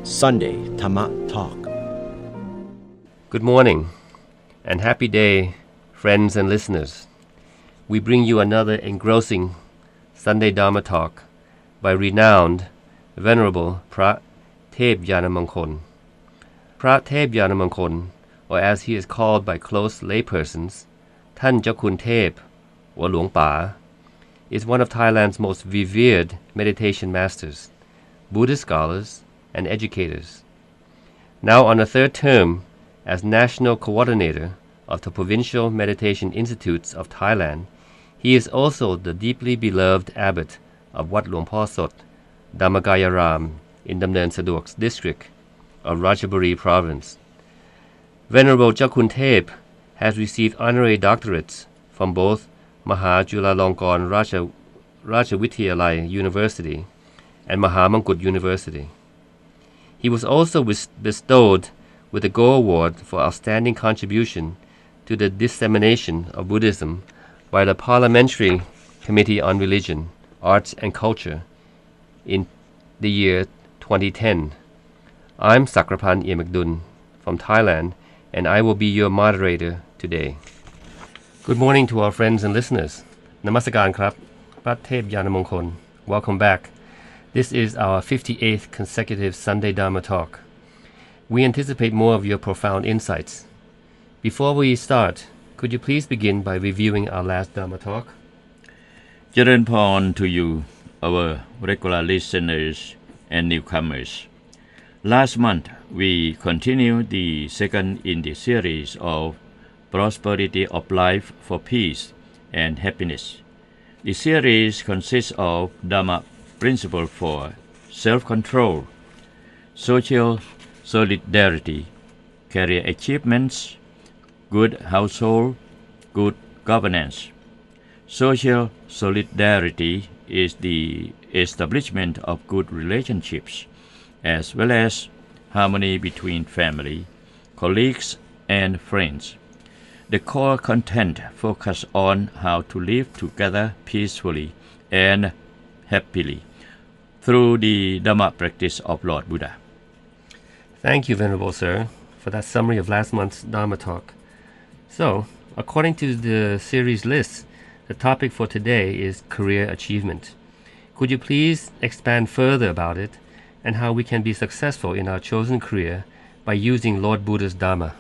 Sunday Dhamma Talk. Good morning and happy day, friends and listeners. We bring you another engrossing Sunday Dharma Talk by renowned, venerable พระเทพยานมงคล พระเทพยานมงคล or as he is called by close laypersons, ท่านเจ้าคุณเทพ or หลวงป๋า is one of Thailand's most revered meditation masters, Buddhist scholars, and educators. Now on a third term as National Coordinator of the Provincial Meditation Institutes of Thailand, he is also the deeply beloved abbot of Wat Luang Paw Sot, Dhammakaya Ram in Damnean Saduak district of Ratchaburi province. Venerable Jakun Thep has received honorary doctorates from both Maha Chulalongkorn Ratchavidyalaya University and Maha Mongkut University. He was also bestowed with the Go Award for outstanding contribution to the dissemination of Buddhism by the Parliamentary Committee on Religion, Arts and Culture in the year 2010. I'm Sakrapan Iemekdun from Thailand, and I will be your moderator today. Good morning to our friends and listeners. Namaskaran krab, Prat Thep Yanamongkol. Welcome back. This is our 58th consecutive Sunday Dharma Talk. We anticipate more of your profound insights. Before we start, could you please begin by reviewing our last Dharma Talk? Jaren Pon to you, our regular listeners and newcomers. Last month, we continued the second in the series of Prosperity of Life for Peace and Happiness. The series consists of Dhamma principle for self-control, social solidarity, career achievements, good household, good governance. Social solidarity is the establishment of good relationships, as well as harmony between family, colleagues, and friends. The core content focuses on how to live together peacefully and happily through the Dhamma practice of Lord Buddha. Thank you, Venerable Sir, for that summary of last month's Dharma Talk. So, according to the series list, the topic for today is career achievement. Could you please expand further about it and how we can be successful in our chosen career by using Lord Buddha's Dharma?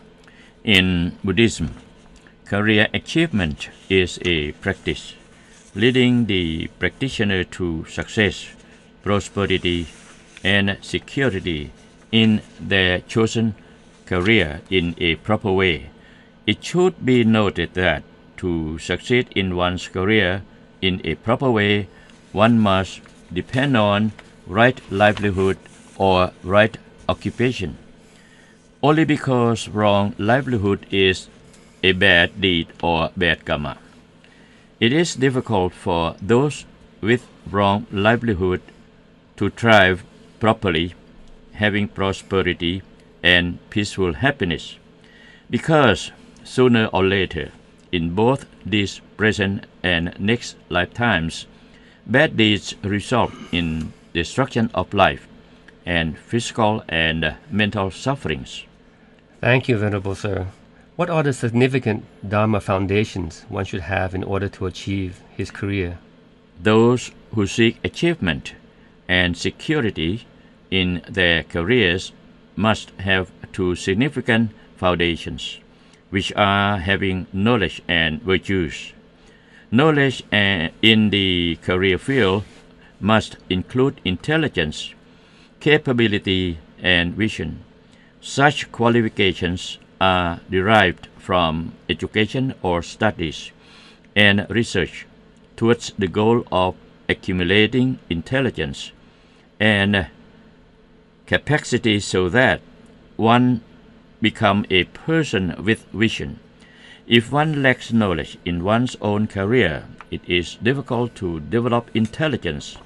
In Buddhism, career achievement is a practice leading the practitioner to success, prosperity, and security in their chosen career in a proper way. It should be noted that to succeed in one's career in a proper way, one must depend on right livelihood or right occupation. Only because wrong livelihood is a bad deed or bad karma. It is difficult for those with wrong livelihood to thrive properly, having prosperity and peaceful happiness, because sooner or later, in both this present and next lifetimes, bad deeds result in destruction of life and physical and mental sufferings. Thank you, Venerable Sir. What are the significant Dharma foundations one should have in order to achieve his career? Those who seek achievement and security in their careers must have two significant foundations, which are having knowledge and virtues. Knowledge in the career field must include intelligence, capability, and vision. Such qualifications are derived from education or studies and research towards the goal of accumulating intelligence and capacity so that one become a person with vision. If one lacks knowledge in one's own career, it is difficult to develop intelligence,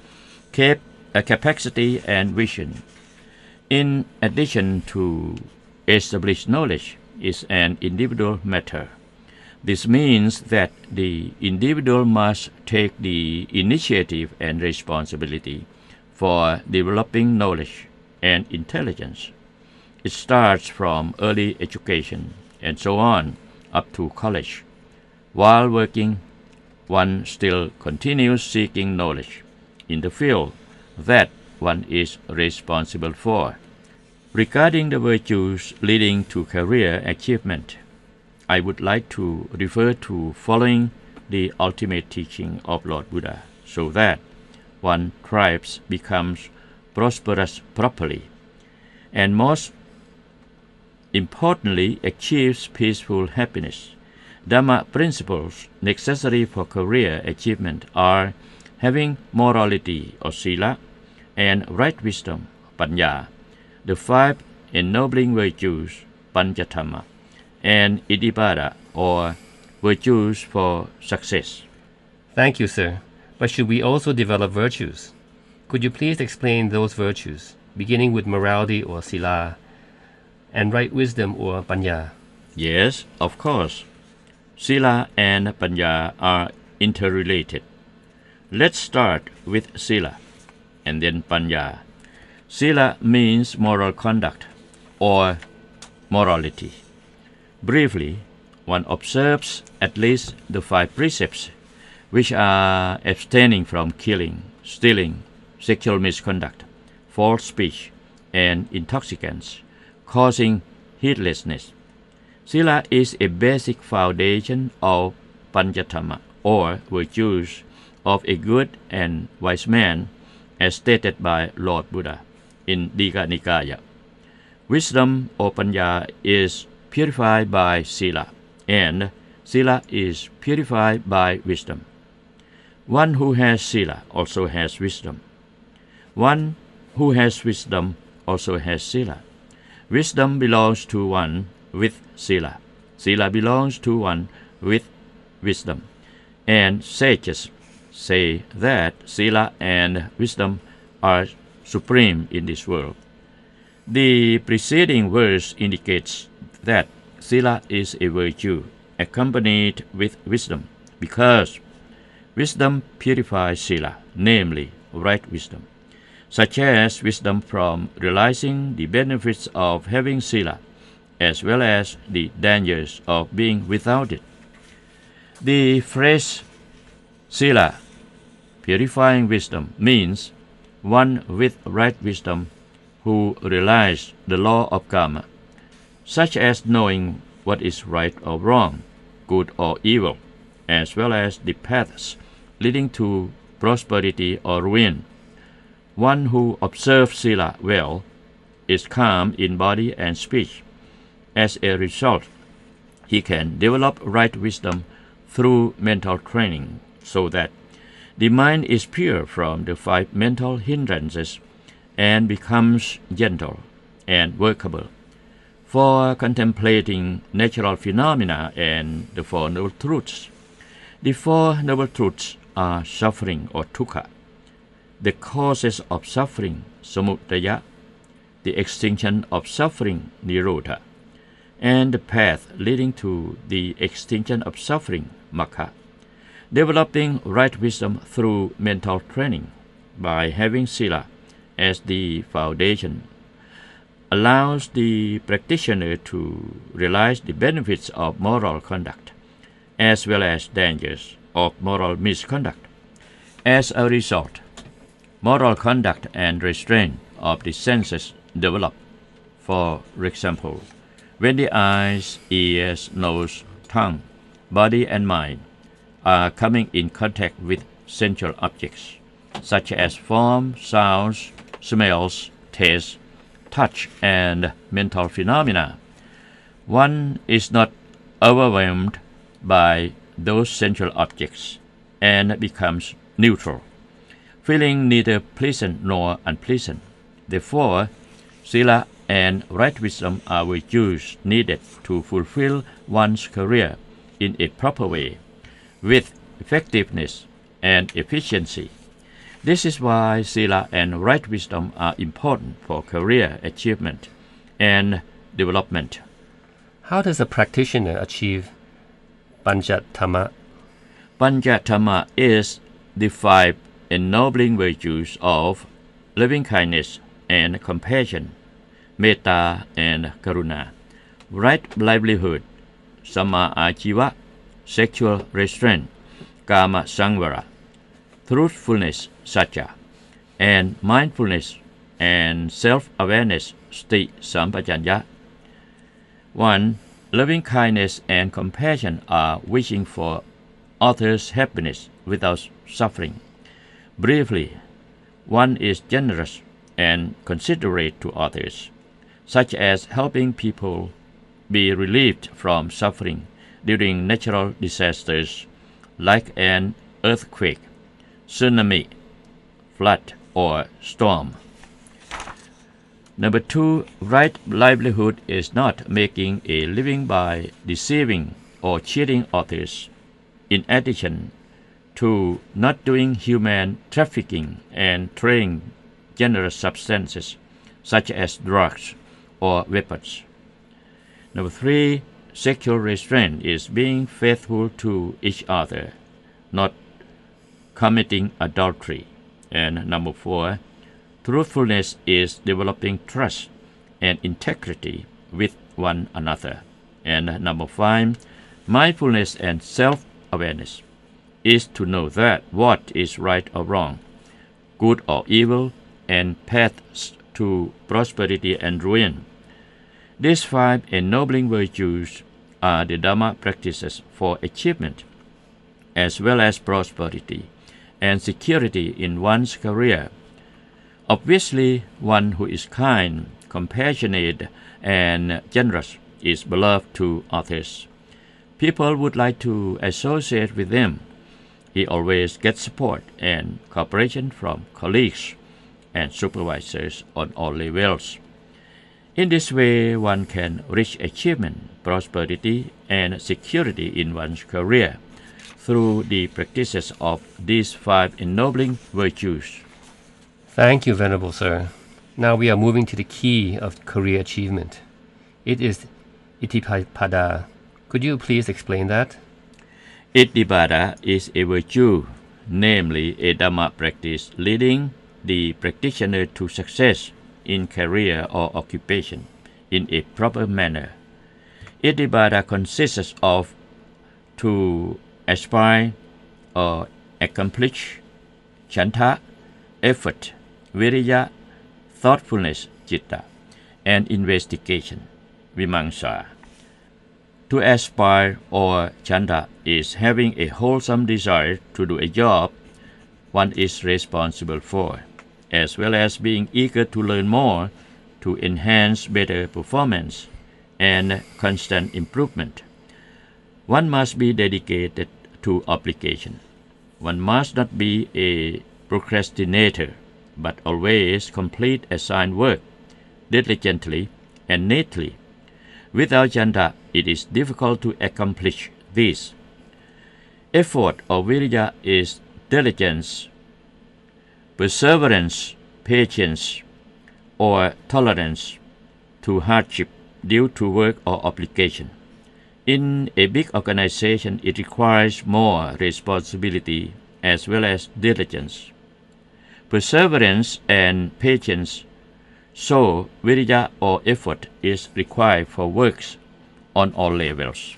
capacity, and vision. In addition to established knowledge is an individual matter. This means that the individual must take the initiative and responsibility for developing knowledge, and intelligence. It starts from early education and so on up to college. While working, one still continues seeking knowledge in the field that one is responsible for. Regarding the virtues leading to career achievement, I would like to refer to following the ultimate teaching of Lord Buddha so that one thrives, becomes prosperous properly, and most importantly achieves peaceful happiness. Dhamma principles necessary for career achievement are having morality or sila and right wisdom, panya, the 5 ennobling virtues, panchathamma, and iddhipada or virtues for success. Thank you, sir. But should we also develop virtues? Could you please explain those virtues, beginning with morality or sila, and right wisdom or panya? Yes, of course. Sila and panya are interrelated. Let's start with sila and then panya. Sila means moral conduct or morality. Briefly, one observes at least the 5 precepts, which are abstaining from killing, stealing, sexual misconduct, false speech, and intoxicants, causing heedlessness. Sila is a basic foundation of panchathamma, or virtues of a good and wise man, as stated by Lord Buddha in Digha Nikaya. Wisdom or panya is purified by sila, and sila is purified by wisdom. One who has sila also has wisdom. One who has wisdom also has sila. Wisdom belongs to one with sila. Sila belongs to one with wisdom. And sages say that sila and wisdom are supreme in this world. The preceding verse indicates that sila is a virtue accompanied with wisdom, because wisdom purifies sila, namely right wisdom, such as wisdom from realizing the benefits of having sila, as well as the dangers of being without it. The phrase sila, purifying wisdom, means one with right wisdom who realizes the law of karma, such as knowing what is right or wrong, good or evil, as well as the paths leading to prosperity or ruin. One who observes sila well is calm in body and speech. As a result, he can develop right wisdom through mental training, so that the mind is pure from the 5 mental hindrances and becomes gentle and workable for contemplating natural phenomena and the 4 noble truths. The 4 noble truths are suffering or dukkha, the causes of suffering, samudaya, the extinction of suffering, nirodha, and the path leading to the extinction of suffering, mokkha. Developing right wisdom through mental training by having sila as the foundation allows the practitioner to realize the benefits of moral conduct, as well as dangers of moral misconduct. As a result, moral conduct and restraint of the senses develop. For example, when the eyes, ears, nose, tongue, body, and mind are coming in contact with sensual objects, such as form, sounds, smells, taste, touch, and mental phenomena, one is not overwhelmed by those sensual objects and becomes neutral, feeling neither pleasant nor unpleasant. Therefore, sila and right wisdom are virtues needed to fulfill one's career in a proper way, with effectiveness and efficiency. This is why sila and right wisdom are important for career achievement and development. How does a practitioner achieve panchathamma? Panchathamma is the 5 ennobling virtues of loving kindness, and compassion, metta and karuna, right livelihood, samma ajiva, sexual restraint, kama sangvara, truthfulness, satya, and mindfulness and self-awareness, sti sampajanya. 1. Loving kindness and compassion are wishing for others' happiness without suffering. Briefly, one is generous and considerate to others, such as helping people be relieved from suffering during natural disasters like an earthquake, tsunami, flood, or storm. Number 2, right livelihood is not making a living by deceiving or cheating others, in addition to not doing human trafficking and trading dangerous substances such as drugs or weapons. Number 3, sexual restraint is being faithful to each other, not committing adultery. And number 4, truthfulness is developing trust and integrity with one another. And number 5, mindfulness and self-awareness is to know that what is right or wrong, good or evil, and paths to prosperity and ruin. These 5 ennobling virtues are the Dhamma practices for achievement, as well as prosperity and security in one's career. Obviously, one who is kind, compassionate, and generous is beloved to others. People would like to associate with him. He always gets support and cooperation from colleagues and supervisors on all levels. In this way, one can reach achievement, prosperity, and security in one's career through the practices of these 5 ennobling virtues. Thank you, Venerable Sir. Now we are moving to the key of career achievement. It is Itipada. Could you please explain that? Itipada is a virtue, namely a Dhamma practice leading the practitioner to success in career or occupation in a proper manner. Itipada consists of to aspire or accomplish, chanta, effort, viriya, thoughtfulness, citta, and investigation, vimamsa. To aspire or chanta is having a wholesome desire to do a job one is responsible for, as well as being eager to learn more to enhance better performance and constant improvement. One must be dedicated to obligation. One must not be a procrastinator, but always complete assigned work diligently and neatly. Without chanta, it is difficult to accomplish this. Effort or viriya is diligence, perseverance, patience, or tolerance to hardship due to work or obligation. In a big organization, it requires more responsibility as well as diligence, perseverance, and patience. So, viriya or effort is required for works on all levels.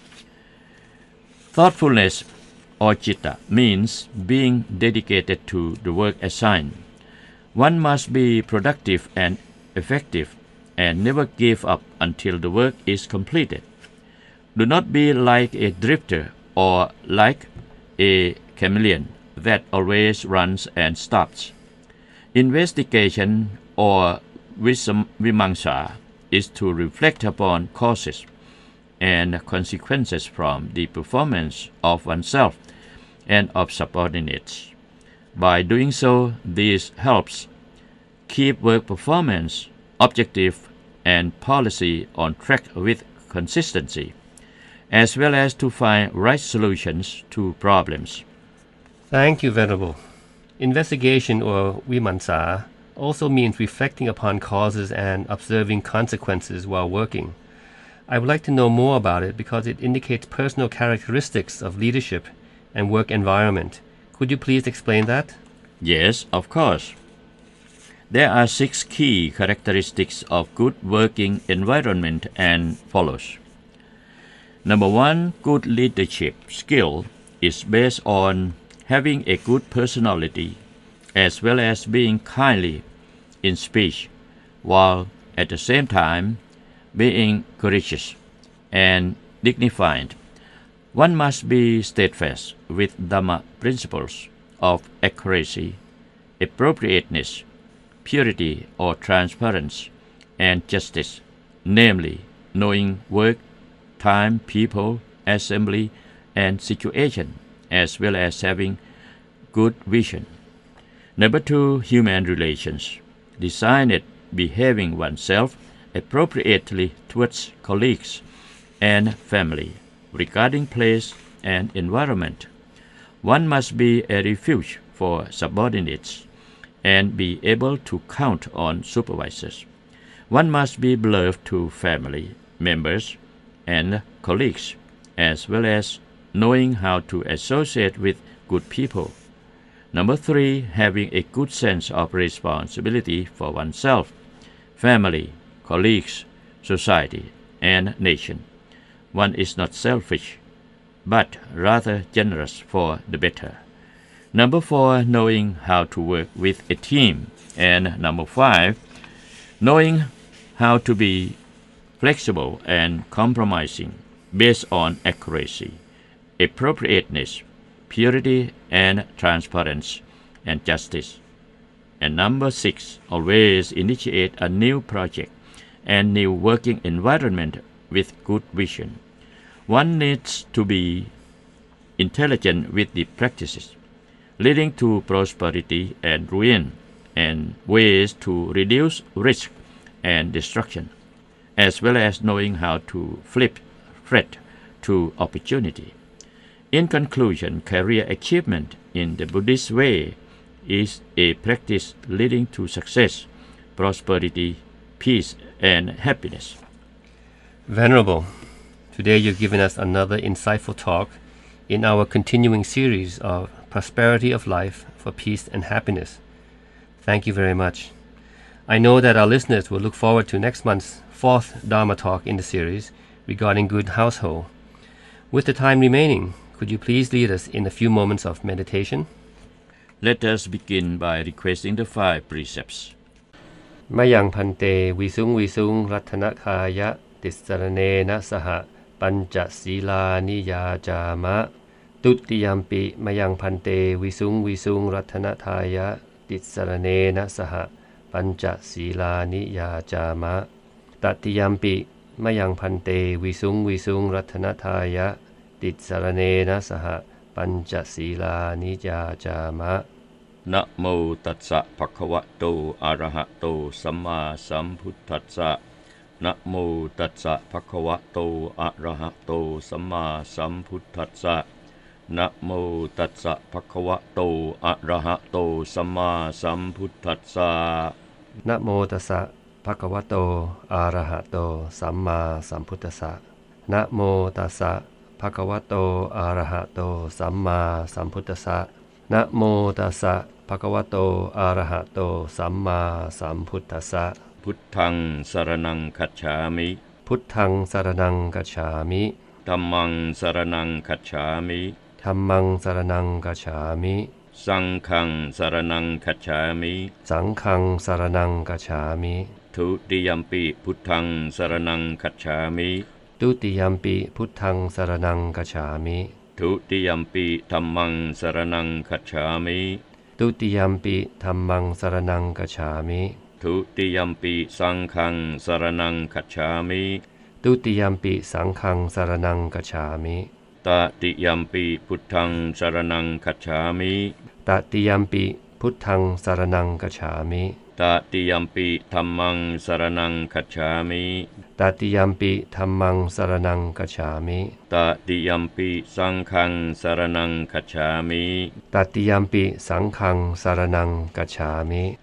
Thoughtfulness or citta means being dedicated to the work assigned. One must be productive and effective and never give up until the work is completed. Do not be like a drifter or like a chameleon that always runs and stops. Investigation or vimamsa is to reflect upon causes and consequences from the performance of oneself and of subordinates. By doing so, this helps keep work performance, objective, and policy on track with consistency, as well as to find right solutions to problems. Thank you, Venerable. Investigation or vimamsa also means reflecting upon causes and observing consequences while working. I would like to know more about it because it indicates personal characteristics of leadership and work environment. Could you please explain that? Yes, of course. There are 6 key characteristics of good working environment and follows. Number 1, good leadership skill is based on having a good personality as well as being kindly in speech, while at the same time being courageous and dignified. One must be steadfast with Dhamma principles of accuracy, appropriateness, purity or transparency, and justice, namely knowing work, time, people, assembly, and situation, as well as having good vision. Number 2, human relations. Designed behaving oneself appropriately towards colleagues and family. Regarding place and environment, one must be a refuge for subordinates and be able to count on supervisors. One must be beloved to family members and colleagues, as well as knowing how to associate with good people. Number 3, having a good sense of responsibility for oneself, family, colleagues, society, and nation. One is not selfish, but rather generous for the better. Number 4, knowing how to work with a team. And number 5, knowing how to be flexible and compromising based on accuracy, appropriateness, purity and transparency, and justice. And number 6, always initiate a new project and new working environment with good vision. One needs to be intelligent with the practices, leading to prosperity and ruin, and ways to reduce risk and destruction, as well as knowing how to flip threat to opportunity. In conclusion, career achievement in the Buddhist way is a practice leading to success, prosperity, peace, and happiness. Venerable, today you've given us another insightful talk in our continuing series of Prosperity of Life for Peace and Happiness. Thank you very much. I know that our listeners will look forward to next month's 4th Dharma talk in the series regarding good household. With the time remaining, could you please lead us in a few moments of meditation? Let us begin by requesting the 5 precepts. Mayang Phante Visung Rattanakaya Tissaranena Saha Pancha Sila Niyajama Tuttiyampi Mayang Phante Visung Rattanakaya Tissaranena Saha Pancha Sila Niyajama Tattiyampi Mayang Phante Visung Rattanakaya Tissaranena Saha Pancha Sila Niyajama. Namo Tassa Bhagavato Arahato Samma Sambuddhassa. Namo Tassa Bhagavato Arahato Samma Sambuddhassa. Namo Tassa Bhagavato Arahato Samma Sambuddhassa. Namo Tassa Bhagavato Arahato Samma Sambuddhassa. Namo Tassa Bhagavato Arahato Samma Sambuddhassa. Namo Tassa Bhagavato Arahato Samma Sambuddhassa. Putthaṃ saraṇaṃ gacchāmi. Putthaṃ saraṇaṃ gacchāmi. Dhammaṃ saraṇaṃ gacchāmi. Dhammaṃ saraṇaṃ gacchāmi. Saṅghaṃ saraṇaṃ gacchāmi. Saṅghaṃ saraṇaṃ gacchāmi. Tutiyampi Putthaṃ saraṇaṃ gacchāmi. Tutiyampi Putthaṃ saraṇaṃ gacchāmi. Tutiyampi Dhammaṃ saraṇaṃ gacchāmi. Tutiyampi Dhammaṃ saraṇaṃ gacchāmi. Tutiyampi Saṅghaṃ saraṇaṃ gacchāmi. Tutiyampi Saṅghaṃ saraṇaṃ gacchāmi. Tatiyampi Putthaṃ saraṇaṃ gacchāmi. Tatiyampi Putthaṃ saraṇaṃ gacchāmi. Tatiyampi Dhammaṃ saraṇaṃ gacchāmi. Tatiyampi Dhammaṃ saraṇaṃ gacchāmi. Tatiyampi Saṅghaṃ saraṇaṃ gacchāmi. Tatiyampi Saṅghaṃ saraṇaṃ gacchāmi.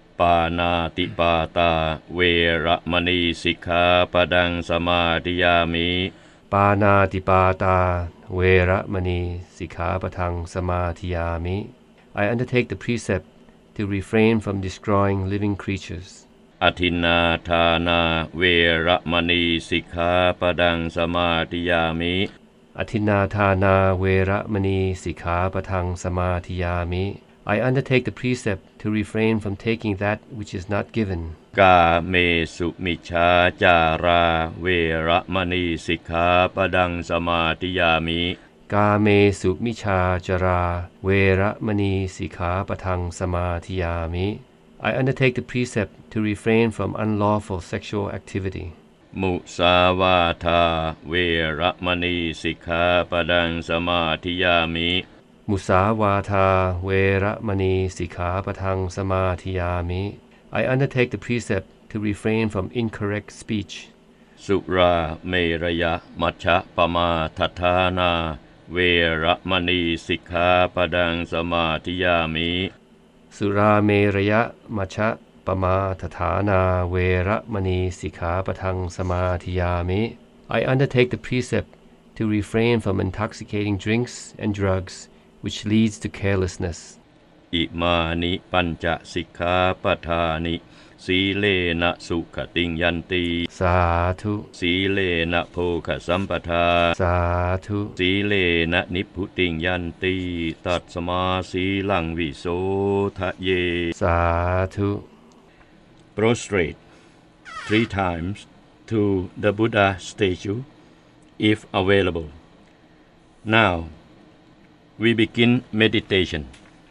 Pānātipātā Veramani Sikkhapada Samadhiyāmi. Pānātipātā Veramani Sikkhapada Samadhiyāmi. I undertake the precept, to refrain from destroying living creatures. อทินนาทานาเวระมณีสิกขาปดังสมาธิยามิ Atina thana vera mani sikha patang samadhiyami. I undertake the precept to refrain from taking that which is not given. กาเมสุมิชฌาจาราเวระมณีสิกขาปดังสมาธิยามิ Kame sukmicha jara vera mani sikha patang samadhiyami. I undertake the precept to refrain from unlawful sexual activity. มุสาวาทาเวระมณีสิกขาปดังสมาธิยามิ Musawata vera mani sikha patang samadhiyami. I undertake the precept to refrain from incorrect speech. สุราเมรยะมัชฌะปมาทัฏฐานาเวระมณีสิกขาปดังสมาธิยามิ Sura meraya macha pama tathana vera mani sikha patang samadhiyami. I undertake the precept to refrain from intoxicating drinks and drugs, which leads to carelessness. อิมานิปัญจสิกขาปทานิสีเลนะสุขติงยันติ Sadhu, สีเลนะโภคสัมปทา sadhu, สีเลนะนิพพุติงยันติตัสมาสีลังวิโสทะเย sadhu. Prostrate 3 times to the Buddha statue if available. Now we begin meditation.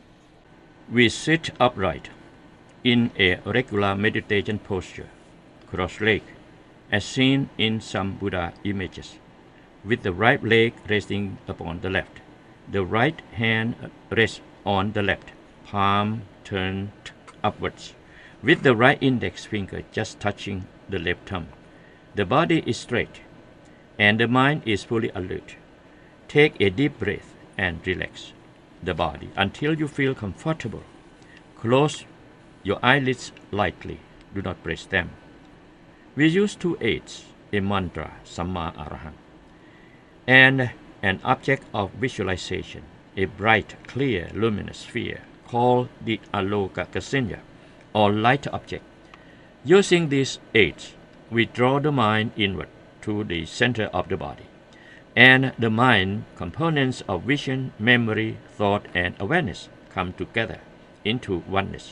We sit upright in a regular meditation posture, cross-legged, as seen in some Buddha images, with the right leg resting upon the left. The right hand rests on the left, palm turned upwards, with the right index finger just touching the left thumb. The body is straight, and the mind is fully alert. Take a deep breath and relax the body until you feel comfortable. Close your eyelids lightly. Do not press them. We use 2 aids, a mantra, Samma Arahant, and an object of visualization, a bright, clear, luminous sphere called the Alokakasanya, or light object. Using these aids, we draw the mind inward to the center of the body, and the mind components of vision, memory, thought, and awareness come together into oneness.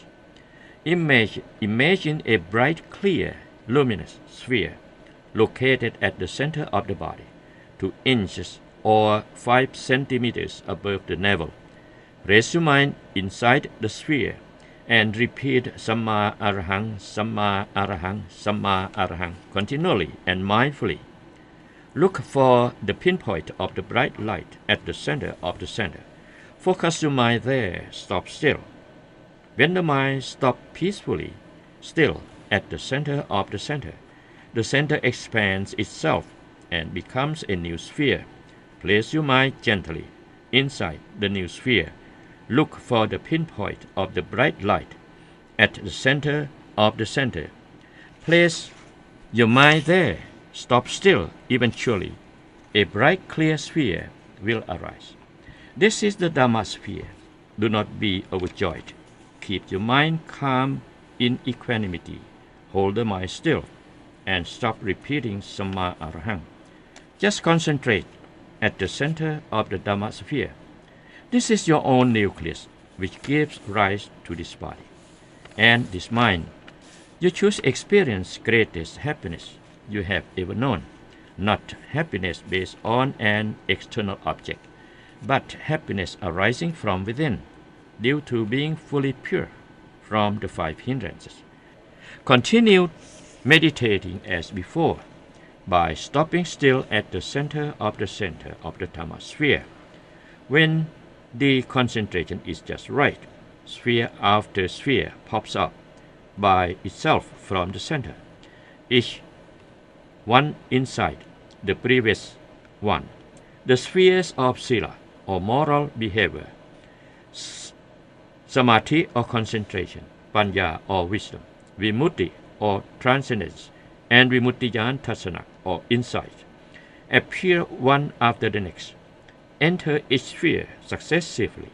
Imagine a bright, clear, luminous sphere located at the center of the body, 2 inches or 5 centimeters above the navel. Raise your mind inside the sphere and repeat Samma Arahang, Samma Arahang, Samma Arahang continually and mindfully. Look for the pinpoint of the bright light at the center of the center. Focus your mind there. Stop still. When the mind stops peacefully, still at the center of the center expands itself and becomes a new sphere. Place your mind gently inside the new sphere. Look for the pinpoint of the bright light at the center of the center. Place your mind there. Stop still. Eventually, a bright, clear sphere will arise. This is the Dhamma sphere. Do not be overjoyed. Keep your mind calm in equanimity. Hold the mind still and stop repeating Samma Arahang. Just concentrate at the center of the Dhamma sphere. This is your own nucleus, which gives rise to this body and this mind. You choose experience greatest happiness you have ever known, not happiness based on an external object, but happiness arising from within, due to being fully pure from the 5 hindrances. Continue meditating as before by stopping still at the center of the Dhamma sphere. When the concentration is just right, sphere after sphere pops up by itself from the center, each one inside the previous one. The spheres of sila, or moral behavior, samadhi or concentration, panya or wisdom, vimutti or transcendence, and vimuttiyan tasana or insight, appear one after the next. Enter each sphere successively.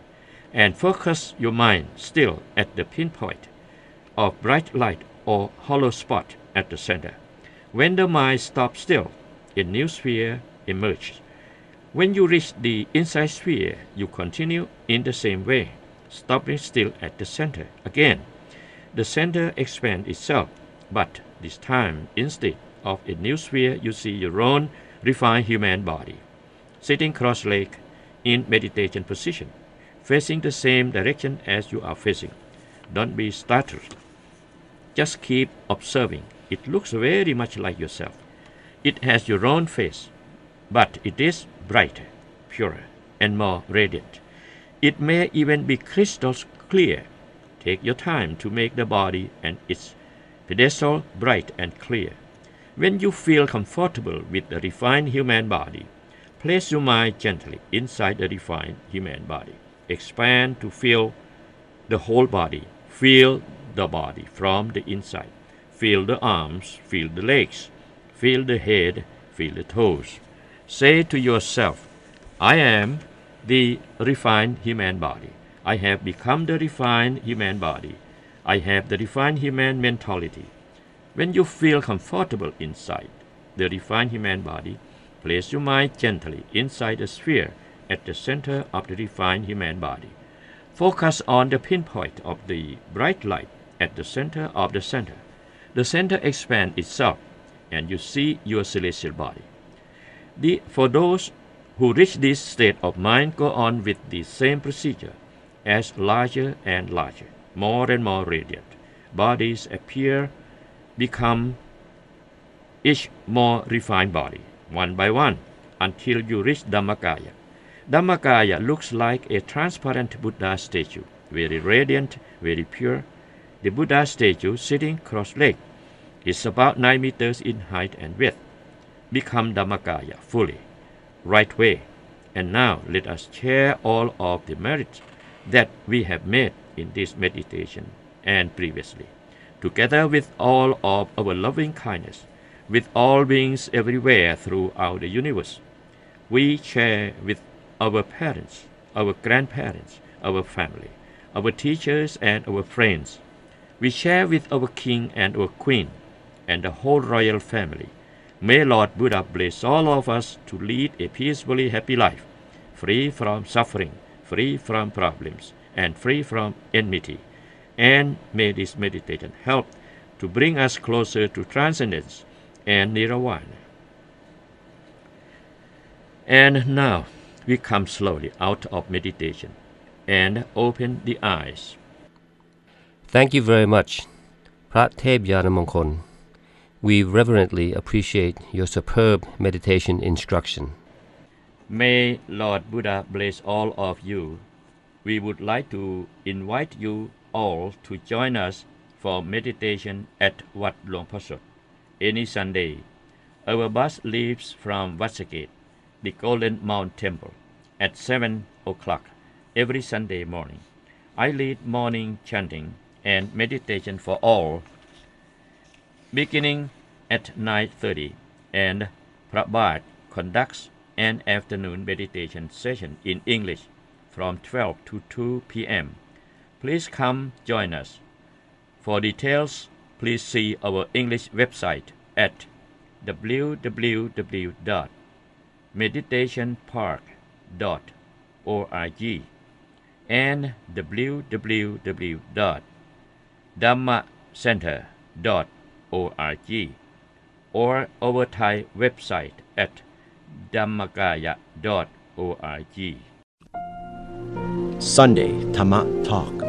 and focus your mind still at the pinpoint of bright light or hollow spot at the center. When the mind stops still, a new sphere emerges. When you reach the inside sphere, you continue in the same way, stopping still at the center. Again, the center expands itself, but this time, instead of a new sphere, you see your own refined human body, sitting cross-legged in meditation position, facing the same direction as you are facing. Don't be startled. Just keep observing. It looks very much like yourself. It has your own face, but it is brighter, purer, and more radiant. It may even be crystal clear. Take your time to make the body and its pedestal bright and clear. When you feel comfortable with the refined human body, place your mind gently inside the refined human body. Expand to feel the whole body. Feel the body from the inside. Feel the arms, feel the legs, feel the head, feel the toes. Say to yourself, I am the refined human body. I have become the refined human body. I have the refined human mentality. When you feel comfortable inside the refined human body, place your mind gently inside the sphere at the center of the refined human body. Focus on the pinpoint of the bright light at the center of the center. The center expands itself, and you see your celestial body. For those who reach this state of mind, go on with the same procedure as larger and larger, more and more radiant. Bodies become each more refined body, one by one, until you reach Dhammakaya. Dhammakaya looks like a transparent Buddha statue, very radiant, very pure. The Buddha statue, sitting cross-legged, is about 9 meters in height and width. Become Dhammakaya fully, right way. And now let us share all of the merits that we have made in this meditation and previously, together with all of our loving kindness, with all beings everywhere throughout the universe. We share with our parents, our grandparents, our family, our teachers and our friends. We share with our king and our queen and the whole royal family. May Lord Buddha bless all of us to lead a peacefully happy life, free from suffering, free from problems, and free from enmity. And may this meditation help to bring us closer to transcendence and nirvana. And now we come slowly out of meditation and open the eyes. Thank you very much, Prat Thep Yanamongkol. We reverently appreciate your superb meditation instruction. May Lord Buddha bless all of you. We would like to invite you all to join us for meditation at Wat Luang Phasot any Sunday. Our bus leaves from Wat Saket, the Golden Mount Temple, at 7 o'clock every Sunday morning. I lead morning chanting and meditation for all, beginning at 9:30, and Prabhat conducts an afternoon meditation session in English from 12 to 2 p.m. Please come join us. For details, please see our English website at www.meditationpark.org and www.dhammacenter.org, or our Thai website at dhammakaya.org. Sunday Tama Talk.